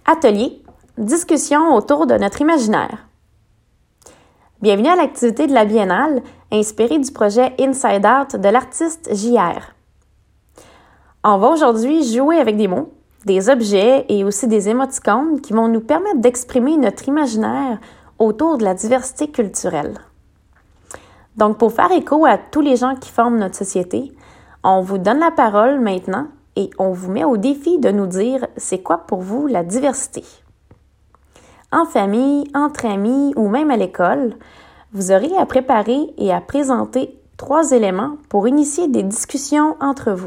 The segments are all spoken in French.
Atelier, discussion autour de notre imaginaire. Bienvenue à l'activité de la Biennale, inspirée du projet Inside Out de l'artiste JR. On va aujourd'hui jouer avec des mots, des objets et aussi des émoticônes qui vont nous permettre d'exprimer notre imaginaire autour de la diversité culturelle. Donc, pour faire écho à tous les gens qui forment notre société, on vous donne la parole maintenant et on vous met au défi de nous dire c'est quoi pour vous la diversité. En famille, entre amis ou même à l'école, vous aurez à préparer et à présenter 3 éléments pour initier des discussions entre vous.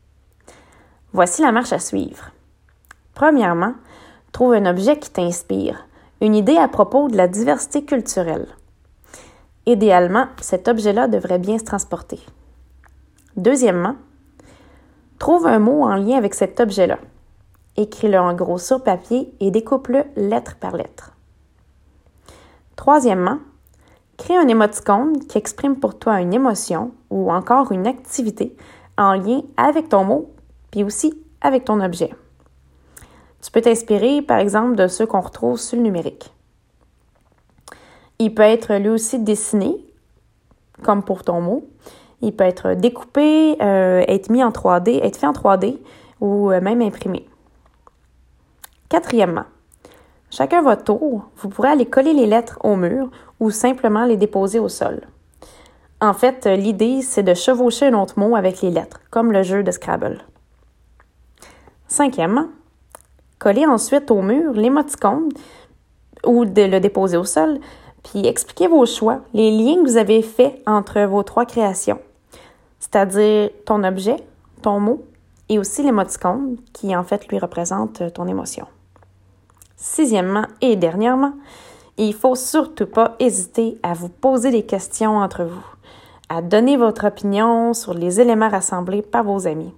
Voici la marche à suivre. Premièrement, trouve un objet qui t'inspire, une idée à propos de la diversité culturelle. Idéalement, cet objet-là devrait bien se transporter. Deuxièmement, trouve un mot en lien avec cet objet-là. Écris-le en gros sur papier et découpe-le lettre par lettre. Troisièmement, crée un émoticône qui exprime pour toi une émotion ou encore une activité en lien avec ton mot puis aussi avec ton objet. Tu peux t'inspirer par exemple de ceux qu'on retrouve sur le numérique. Il peut être lui aussi dessiné, comme pour ton mot. Il peut être découpé, être mis en 3D, être fait en 3D ou même imprimé. Quatrièmement, chacun votre tour, vous pourrez aller coller les lettres au mur ou simplement les déposer au sol. En fait, l'idée, c'est de chevaucher un autre mot avec les lettres, comme le jeu de Scrabble. Cinquièmement, collez ensuite au mur l'émoticône ou de le déposer au sol, puis expliquez vos choix, les liens que vous avez faits entre vos 3 créations, c'est-à-dire ton objet, ton mot et aussi l'émoticône qui en fait lui représente ton émotion. Sixièmement et dernièrement, il ne faut surtout pas hésiter à vous poser des questions entre vous, à donner votre opinion sur les éléments rassemblés par vos amis.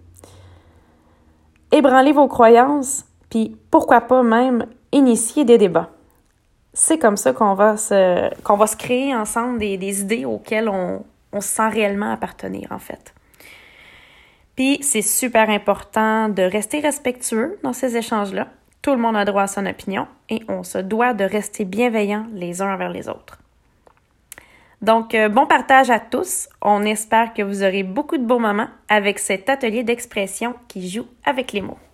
Ébranlez vos croyances, puis pourquoi pas même initier des débats. C'est comme ça qu'on va se créer ensemble des idées auxquelles on se sent réellement appartenir, en fait. Puis, c'est super important de rester respectueux dans ces échanges-là. Tout le monde a droit à son opinion et on se doit de rester bienveillants les uns envers les autres. Donc, bon partage à tous. On espère que vous aurez beaucoup de beaux moments avec cet atelier d'expression qui joue avec les mots.